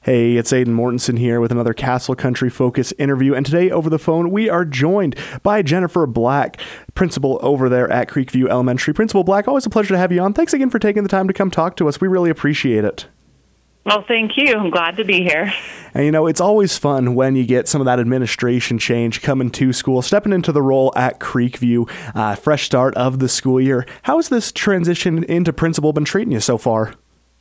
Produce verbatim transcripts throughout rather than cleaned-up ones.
Hey, it's Aidan Mortensen here with another Castle Country Focus interview, and today over the phone we are joined by Jennifer Black, principal over there at Creekview Elementary. Principal Black, always a pleasure to have you on. Thanks again for taking the time to come talk to us. We really appreciate it. Well, thank you. I'm glad to be here. And you know, it's always fun when you get some of that administration change coming to school, stepping into the role at Creekview, uh, fresh start of the school year. How has this transition into principal been treating you so far?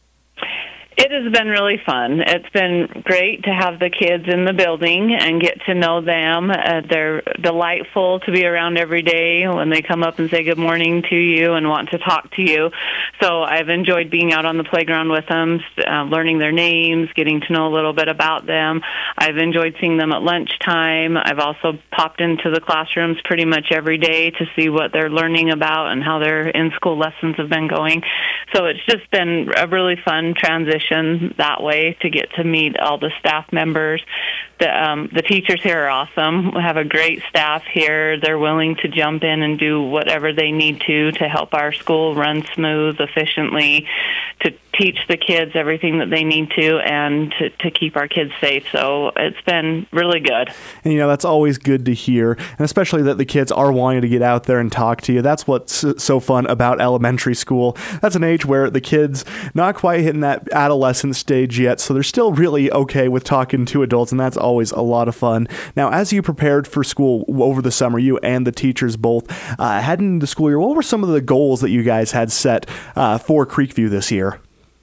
It has been really fun. It's been great to have the kids in the building and get to know them. Uh, they're delightful to be around every day when they come up and say good morning to you and want to talk to you. So I've enjoyed being out on the playground with them, uh, learning their names, getting to know a little bit about them. I've enjoyed seeing them at lunchtime. I've also popped into the classrooms pretty much every day to see what they're learning about and how their in-school lessons have been going. So it's just been a really fun transition that way to get to meet all the staff members. The, um, the teachers here are awesome. We have a great staff here. They're willing to jump in and do whatever they need to to help our school run smooth, efficiently, to teach the kids everything that they need to, and to, to keep our kids safe. So it's been really good. And, you know, that's always good to hear, and especially that the kids are wanting to get out there and talk to you. That's what's so fun about elementary school. That's an age where the kids not quite hitting that adolescent stage yet, so they're still really okay with talking to adults, and that's always a lot of fun. Now, as you prepared for school over the summer, you and the teachers both, uh, heading into the school year, what were some of the goals that you guys had set uh, for Creekview this year?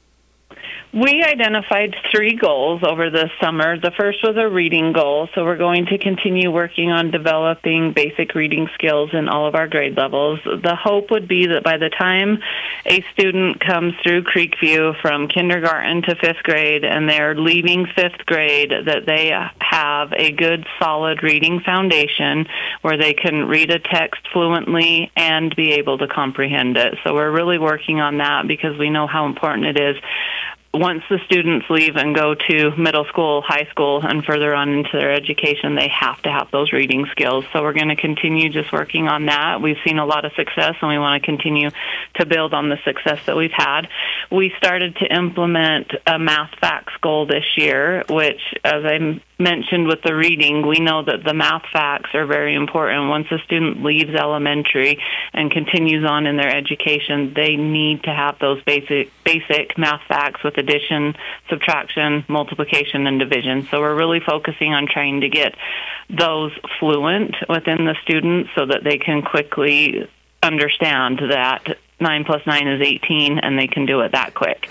We identified three goals over the summer. The first was a reading goal, so we're going to continue working on developing basic reading skills in all of our grade levels. The hope would be that by the time a student comes through Creekview from kindergarten to fifth grade and they're leaving fifth grade, that they have a good, solid reading foundation where they can read a text fluently and be able to comprehend it. So we're really working on that because we know how important it is. Once the students leave and go to middle school, high school, and further on into their education, they have to have those reading skills. So we're going to continue just working on that. We've seen a lot of success, and we want to continue to build on the success that we've had. We started to implement a math facts goal this year, which, as I mentioned with the reading, we know that the math facts are very important. Once a student leaves elementary and continues on in their education, they need to have those basic basic math facts with addition, subtraction, multiplication, and division. So we're really focusing on trying to get those fluent within the students so that they can quickly understand that nine plus nine is eighteen, and they can do it that quick.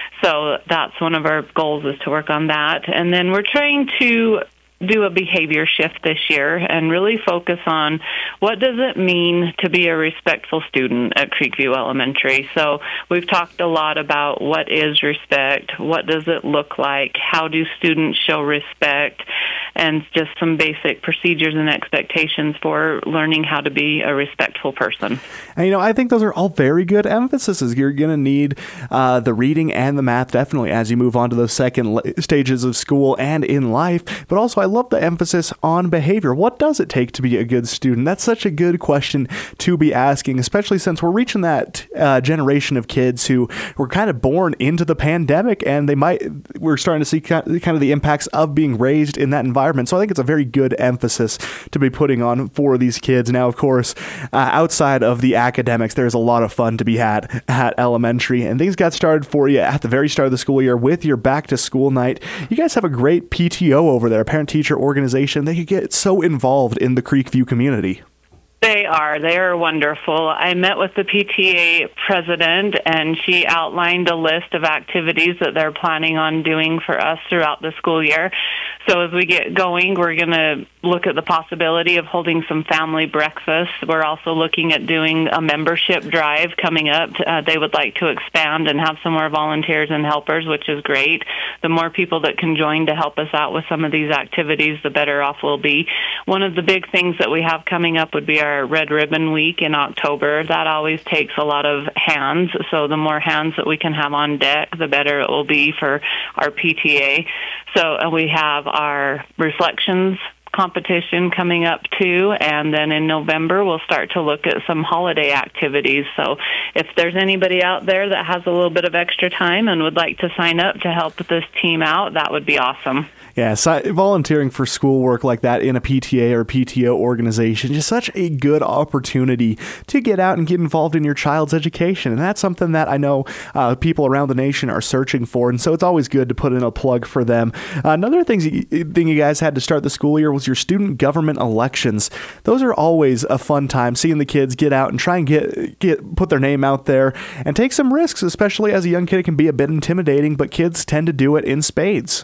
So that's one of our goals, is to work on that. And then we're trying to do a behavior shift this year and really focus on what does it mean to be a respectful student at Creekview Elementary. So we've talked a lot about what is respect, what does it look like, how do students show respect, and just some basic procedures and expectations for learning how to be a respectful person. And, you know, I think those are all very good emphases. You're going to need uh, the reading and the math definitely as you move on to those second l- stages of school and in life. But also, I love the emphasis on behavior. What does it take to be a good student? That's such a good question to be asking, especially since we're reaching that uh, generation of kids who were kind of born into the pandemic, and they might, we're starting to see kind of the impacts of being raised in that environment. So I think it's a very good emphasis to be putting on for these kids. Now, of course, uh, outside of the academics, there's a lot of fun to be had at elementary, and things got started for you at the very start of the school year with your back to school night. You guys have a great P T O over there, parent teacher organization. They get so involved in the Creekview community. They are. They are wonderful. I met with the P T A president, and she outlined a list of activities that they're planning on doing for us throughout the school year. So as we get going, we're going to look at the possibility of holding some family breakfasts. We're also looking at doing a membership drive coming up. Uh, they would like to expand and have some more volunteers and helpers, which is great. The more people that can join to help us out with some of these activities, the better off we'll be. One of the big things that we have coming up would be our Red Ribbon Week in October. That always takes a lot of hands, so the more hands that we can have on deck, the better it will be for our P T A. So uh, we have our reflections competition coming up too, and then in November we'll start to look at some holiday activities. So if there's anybody out there that has a little bit of extra time and would like to sign up to help this team out, that would be awesome. Yeah, so volunteering for schoolwork like that in a P T A or P T O organization is such a good opportunity to get out and get involved in your child's education. And that's something that I know uh, people around the nation are searching for. And so it's always good to put in a plug for them. Uh, another thing, thing you guys had to start the school year was your student government elections. Those are always a fun time, seeing the kids get out and try and get, get put their name out there and take some risks, especially as a young kid. It can be a bit intimidating, but kids tend to do it in spades.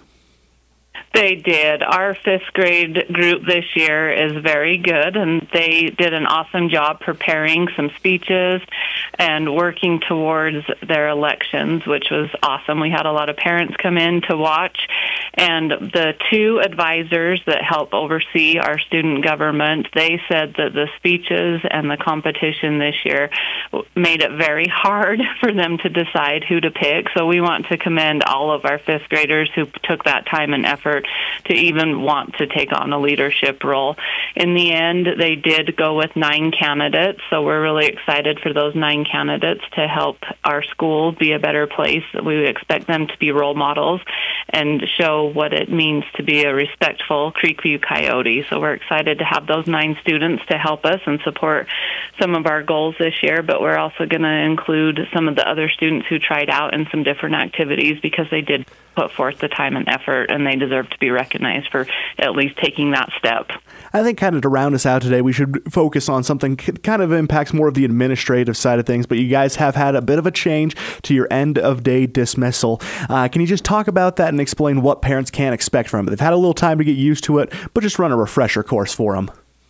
They did. Our fifth grade group this year is very good, and they did an awesome job preparing some speeches and working towards their elections, which was awesome. We had a lot of parents come in to watch, and the two advisors that help oversee our student government, they said that the speeches and the competition this year made it very hard for them to decide who to pick. So we want to commend all of our fifth graders who took that time and effort to even want to take on a leadership role. In the end, they did go with nine candidates, so we're really excited for those nine candidates to help our school be a better place. We expect them to be role models and show what it means to be a respectful Creekview Coyote. So we're excited to have those nine students to help us and support some of our goals this year, but we're also going to include some of the other students who tried out in some different activities because they did put forth the time and effort, and they deserve to be recognized for at least taking that step. I think kind of to round us out today, we should focus on something kind of impacts more of the administrative side of things, but you guys have had a bit of a change to your end of day dismissal. Uh, can you just talk about that and explain what parents can expect from it? They've had a little time to get used to it, but just run a refresher course for them.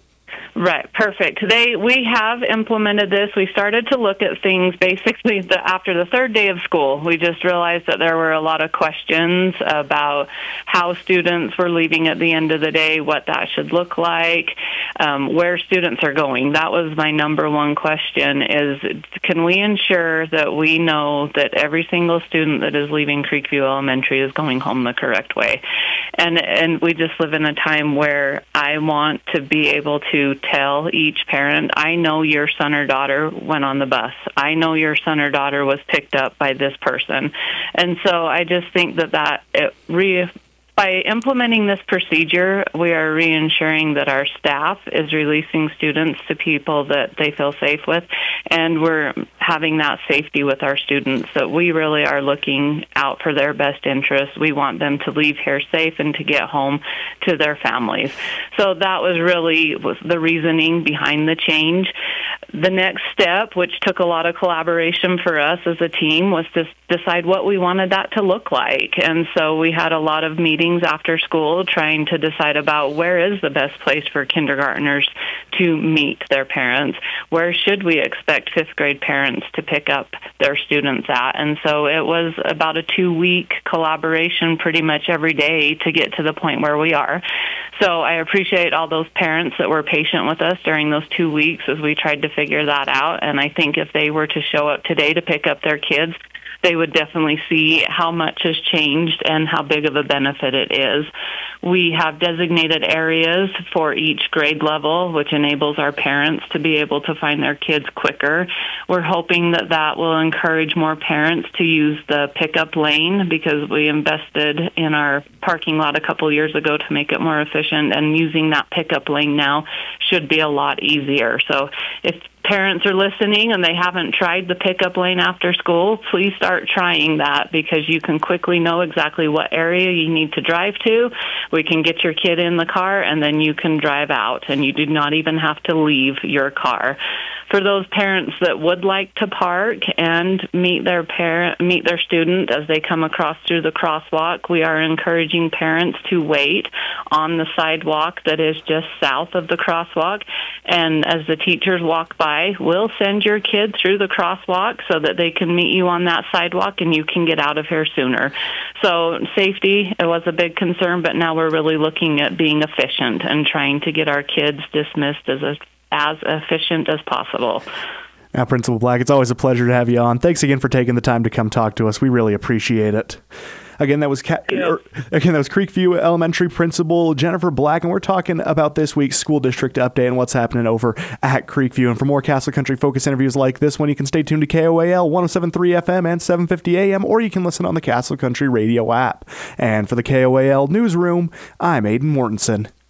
Right, perfect. They we have implemented this. We started to look at things basically the, after the third day of school. We just realized that there were a lot of questions about how students were leaving at the end of the day, what that should look like, um, where students are going. That was my number one question is, can we ensure that we know that every single student that is leaving Creekview Elementary is going home the correct way? And and we just live in a time where I want to be able to tell each parent, I know your son or daughter went on the bus. I know your son or daughter was picked up by this person. And so I just think that that it re- by implementing this procedure, we are reensuring that our staff is releasing students to people that they feel safe with, and we're having that safety with our students, that we really are looking out for their best interests. We want them to leave here safe and to get home to their families. So that was really was the reasoning behind the change. The next step, which took a lot of collaboration for us as a team, was to decide what we wanted that to look like. And so we had a lot of meetings after school trying to decide about where is the best place for kindergartners to meet their parents. Where should we expect fifth grade parents to pick up their students at? And so it was about a two-week collaboration pretty much every day to get to the point where we are. So I appreciate all those parents that were patient with us during those two weeks as we tried to figure that out. And I think if they were to show up today to pick up their kids, they would definitely see how much has changed and how big of a benefit it is. We have designated areas for each grade level, which enables our parents to be able to find their kids quicker. We're hoping that that will encourage more parents to use the pickup lane because we invested in our parking lot a couple years ago to make it more efficient, and using that pickup lane now should be a lot easier. So if parents are listening and they haven't tried the pickup lane after school, please start trying that because you can quickly know exactly what area you need to drive to. We can get your kid in the car and then you can drive out and you do not even have to leave your car. For those parents that would like to park and meet their parent, meet their student as they come across through the crosswalk, we are encouraging parents to wait on the sidewalk that is just south of the crosswalk. And as the teachers walk by, we'll send your kid through the crosswalk so that they can meet you on that sidewalk and you can get out of here sooner. So safety, it was a big concern, but now we're really looking at being efficient and trying to get our kids dismissed as a as efficient as possible. Now, Principal Black, it's always a pleasure to have you on. Thanks again for taking the time to come talk to us. We really appreciate it. Again, that was Ca- er, again that was Creekview Elementary Principal Jennifer Black, and we're talking about this week's school district update and what's happening over at Creekview. And for more Castle Country Focus interviews like this one, you can stay tuned to K O A L one oh seven point three F M and seven fifty A M, or you can listen on the Castle Country Radio app. And for the K O A L Newsroom, I'm Aiden Mortensen.